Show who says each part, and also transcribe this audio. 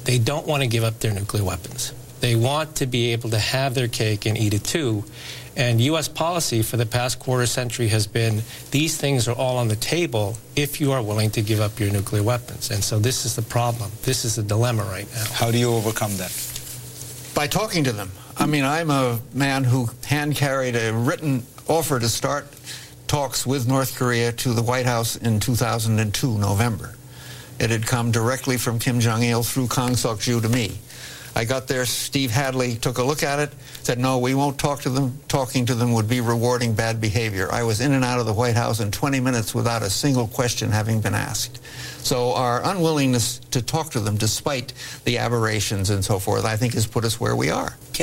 Speaker 1: They don't want to give up their nuclear weapons. They want to be able to have their cake and eat it too. And U.S. policy for the past quarter century has been, these things are all on the table if you are willing to give up your nuclear weapons. And so this is the problem. This is the dilemma right now.
Speaker 2: How do you overcome that?
Speaker 3: By talking to them. I mean, I'm a man who hand-carried a written offer to start talks with North Korea to the White House in 2002, November. It had come directly from Kim Jong-il through Kang Seok-ju to me. I got there, Steve Hadley took a look at it, said, no, we won't talk to them. Talking to them would be rewarding bad behavior. I was in and out of the White House in 20 minutes without a single question having been asked. So our unwillingness to talk to them, despite the aberrations and so forth, I think has put us where we are.